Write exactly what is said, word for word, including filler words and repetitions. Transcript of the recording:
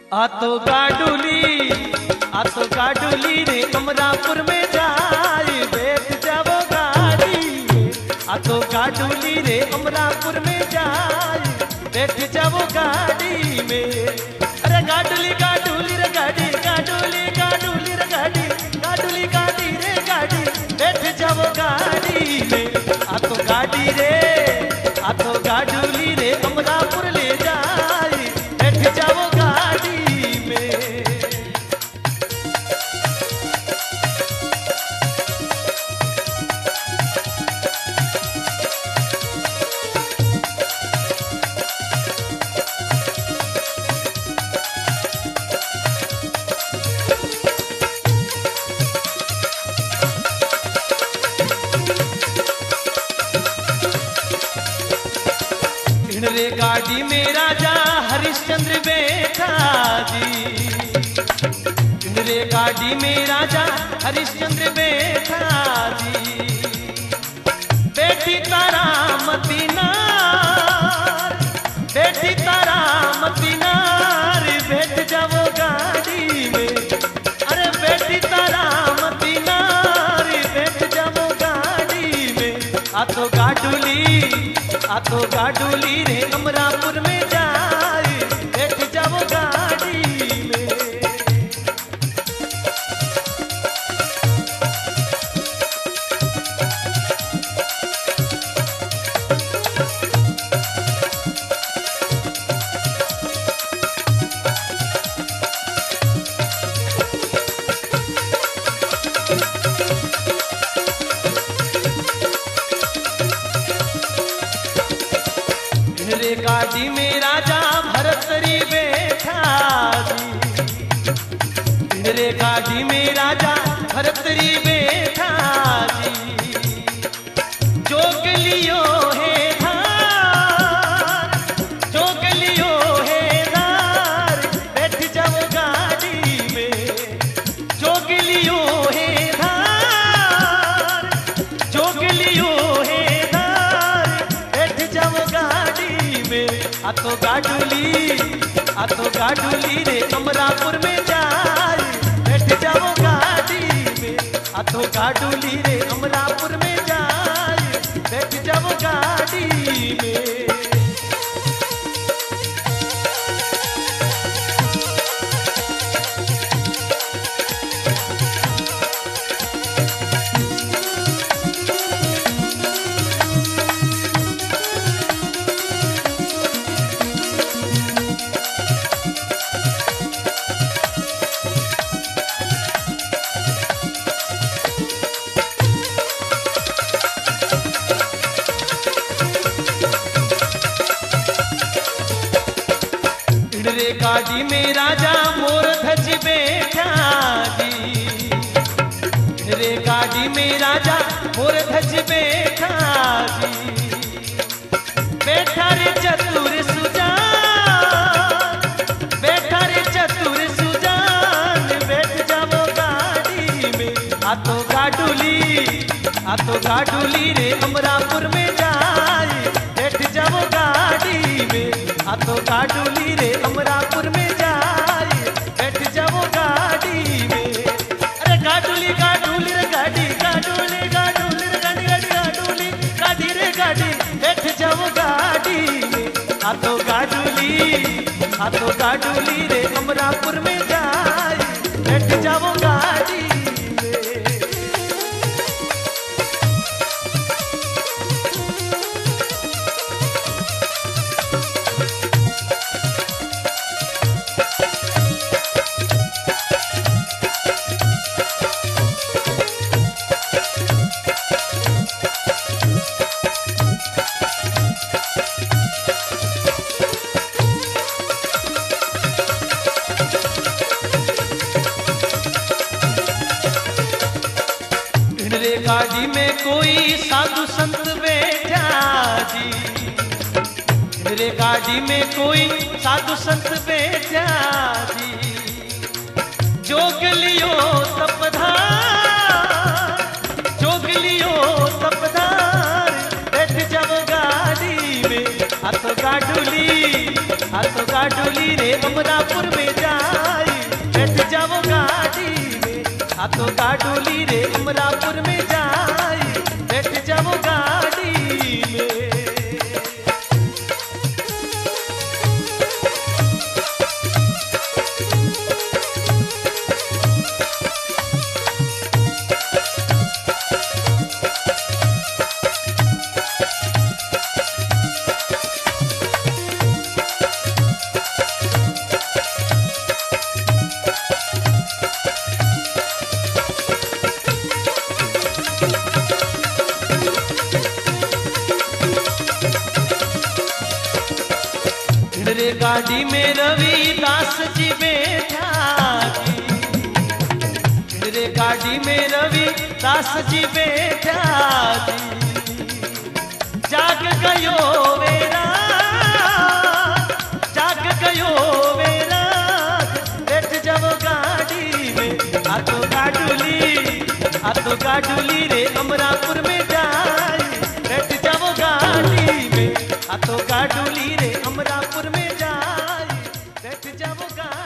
आ तो गाडुली आ तो गाडुली रे अमरापुर में जाए बैठ जाओ गाड़ी में। आ तो गाडुली रे अमरापुर में जाए बैठ जाओ गाड़ी में। अरे गाडुली गाडुली रे गाड़ी गाडुली गाडुली रे गाड़ी गाडुली गाड़ी रे गाड़ी बैठ जाओ गाड़ी में। आ तो गाड़ी रे आ तो गाडुली रे अमरापुर ले जाए बैठ जाओ गाड़ी में। रे गाड़ी में राजा हरिश्चंद्र बैठा जी। रे गाड़ी में राजा हरिश्चंद्र बैठा जी। बेटी तारा मती नार बेटी तारा मती नार बैठ जाओ गाड़ी में। अरे बेटी तारा मती नार बैठ जाओ गाड़ी में। आ तो गाडुली आ तो गाडुली रे अमरापुर में जाए बैठ जाओ गाड़ी में। रे गाड़ी में राजा भरतरी बैठा जी। रे गाड़ी में राजा भरतरी बैठा जी। जोग लियो है धार जोग लियो है धार बैठ जाओ गाड़ी में। जोग लियो है धार जोग लियो है धार बैठ जाओ गाड़ी में। आ तो गाडुली आ तो गाडुली रे अमरापुर में जाए बैठ जाओ गाड़ी में। आ तो गाडुली रे अमरापुर में जाए बैठ जाओ गाड़ी में। रे गाड़ी में राजा मोर ध्वज बैठा जी। रे गाड़ी में राजा मोर ध्वज बैठा जी। बैठा रे चतुर सुजान बैठा रे चतुर सुजान बैठ जाओ गाड़ी में। आ तो गाडुली आ तो गाडुली रे अमरापुर में जाए बैठ जाओ गाड़ी में। आ तो गाडुली रे अमरापुर में जाए बैठ जाओ गाड़ी में। अरे गाडुली गाडुली रे गाड़ी गाडुली गाडुली रे गाड़ी गाड़ी गाडुली गाड़ी रे गाड़ी बैठ जाओ गाड़ी में। आ तो गाडुली आ तो गाडुली रे अमरापुर में जाए बैठ जाओ गाड़ी में। रे गाड़ी में कोई साधु संत बैठा जी। रे गाड़ी में कोई साधु संत बैठा जी। जोग लियो तपधार जोग लियो तपधार बैठ जाओ गाड़ी में। आ तो गाडुली आ तो गाडुली रे अमरापुर में जा गाडुली रे अमरापुर में जाई, बैठ जाओ गाड़ी में। रे गाड़ी में रविदास जी बैठा जी, रे गाड़ी में रविदास जी बैठा जी। जाग गयो वेरा, जाग गयो वेरा, बैठ जाओ गाड़ी में। आ तो गाडुली, आ तो गाडुली रे अमरापुर में जाई, बैठ जाओ गाड़ी में। आ तो गाडुली रे अमरापुर में जाई, बैठ जाओ गाड़ी।